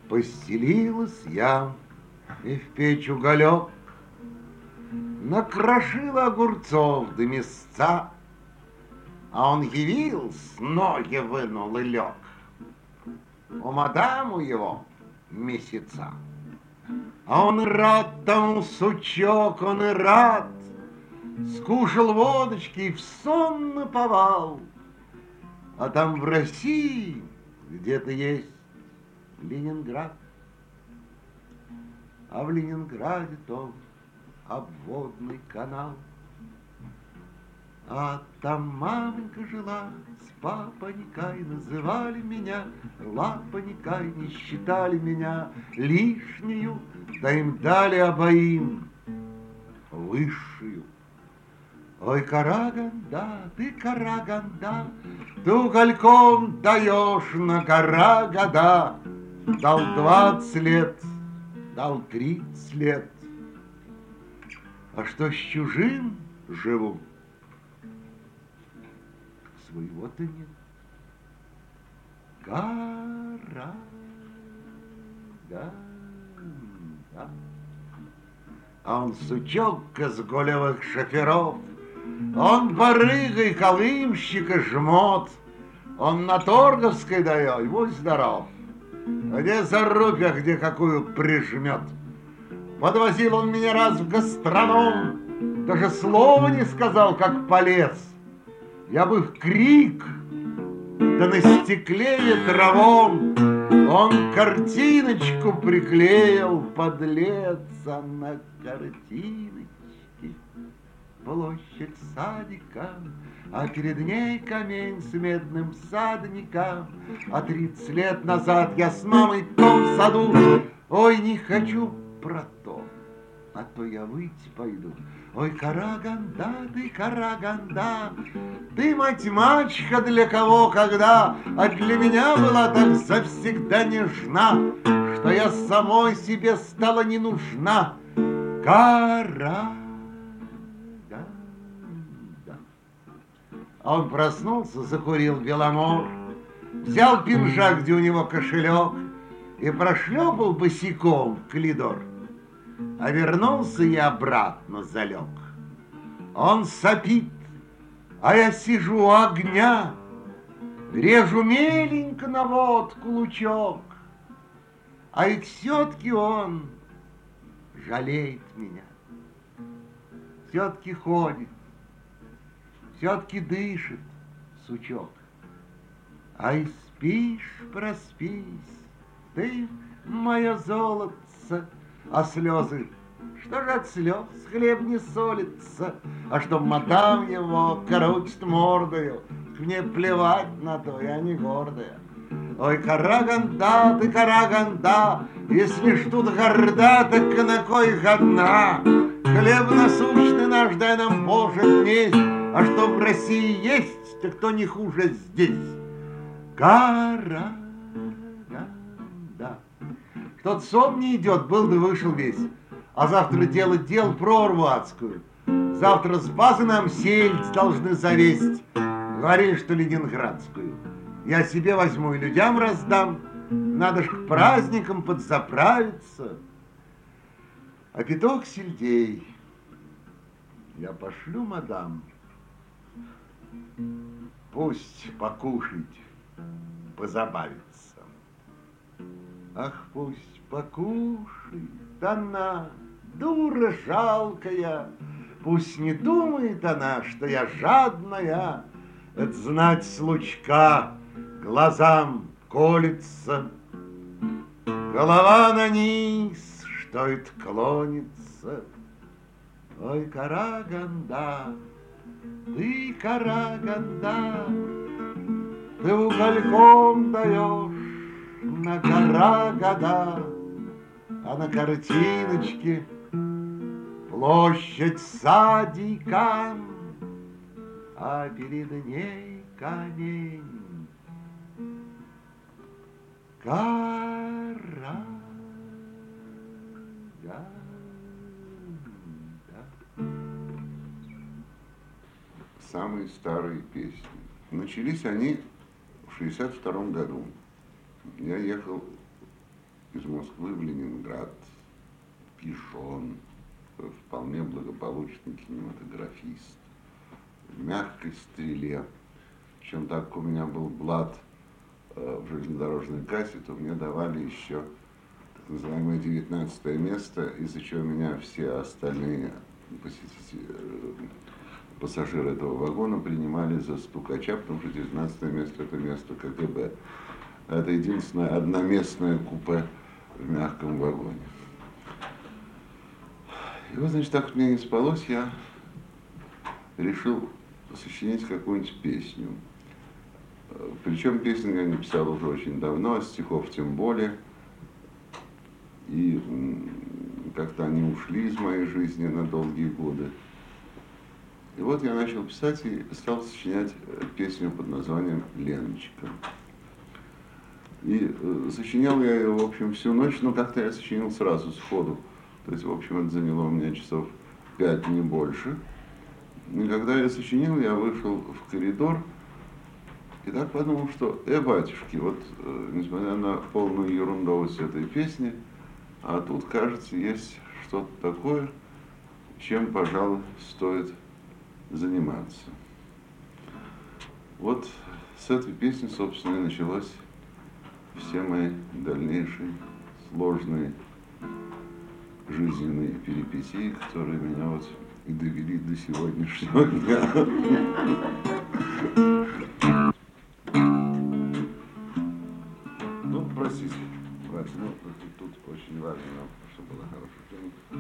Постелилась я и в печь уголек, накрошила огурцов до мясца, а он явился, ноги вынул и лег. У мадаму его месяца. А он рад тому, сучок, он и рад. Скушал водочки и в сон наповал. А там в России где-то есть Ленинград. А в Ленинграде том обводный канал. А там маменька жила, с папонькой называли меня, лапонькой не считали меня лишнюю, да им дали обоим высшую. Ой, Караганда, ты угольком даешь на гора года. Дал 20 лет, дал 30 лет. А что с чужим живу? Своего-то нет. Караганда. А он сучок из гулевых шоферов, он барыга и колымщика жмот, он на Торговской дает, будь здоров. Где зарубья, где какую прижмет. Подвозил он меня раз в гастроном, даже слова не сказал, как полез. Я бы в крик, да на стекле ветровом он картиночку приклеил, подлец, а на картиночке площадь садика, а перед ней камень с медным всадником. А 30 лет назад я с мамой в том саду, ой, не хочу про то, а то я выйти пойду. Ой, Караганда, ты мать-мачеха для кого, когда, а для меня была так завсегда нежна, что я самой себе стала не нужна. Караганда. А он проснулся, закурил беломор, взял пинжак, где у него кошелек, и прошлепал босиком в коридор. А вернулся и обратно залег. Он сопит, а я сижу у огня, режу меленько на водку лучок. А ведь все-таки он жалеет меня. Все-таки ходит, все-таки дышит, сучок. Ай, спишь, проспись, ты, мое золотце. А слезы, что же от слез хлеб не солится, а что мадам его корочит мордою, мне плевать на то, я не гордая. Ой, Караганда, ты Караганда, если ж тут горда, так на кой годна? Хлеб насущный наш дай нам, Боже, днесь, а что в России есть, так то не хуже здесь. Караганда. Тот сон не идет, был да вышел весь. А завтра делать дел прорву адскую. Завтра с базы нам сельдь должны завесть. Говорили, что ленинградскую. Я себе возьму и людям раздам. Надо ж к праздникам подзаправиться. А пяток сельдей я пошлю мадам. Пусть покушать, позабавится. Ах, пусть покушает она, дура жалкая. Пусть не думает она, что я жадная. Это знать с лучка глазам колется. Голова на низ, что это клонится. Ой, Караганда, ты Караганда, ты угольком даешь на гора года, а на картиночке площадь садика, а перед ней камень. Караганда. Самые старые песни. Начались они в 1962 году. Я ехал из Москвы в Ленинград, пижон, вполне благополучный кинематографист, в мягкой стреле. Причем так как у меня был блат в железнодорожной кассе, то мне давали еще так называемое 19 место, из-за чего меня все остальные пассажиры этого вагона принимали за стукача, потому что 19 место это место КГБ. Это единственное одноместное купе в мягком вагоне. И вот, значит, так как мне не спалось, я решил сочинить какую-нибудь песню. Причем песню я написал уже очень давно, а стихов тем более. И как-то они ушли из моей жизни на долгие годы. И вот я начал писать и стал сочинять песню под названием «Леночка». И сочинял я ее, в общем, всю ночь, но как-то я сочинил сразу, сходу. То есть, в общем, это заняло у меня часов 5, не больше. И когда я сочинил, я вышел в коридор и так подумал, что, батюшки, вот, несмотря на полную ерундовость этой песни, а тут, кажется, есть что-то такое, чем, пожалуй, стоит заниматься. Вот с этой песни, собственно, и началось все мои дальнейшие сложные жизненные перипетии, которые меня вот и довели до сегодняшнего дня. Ну, простите, ну, тут очень важно, чтобы была хорошая тема.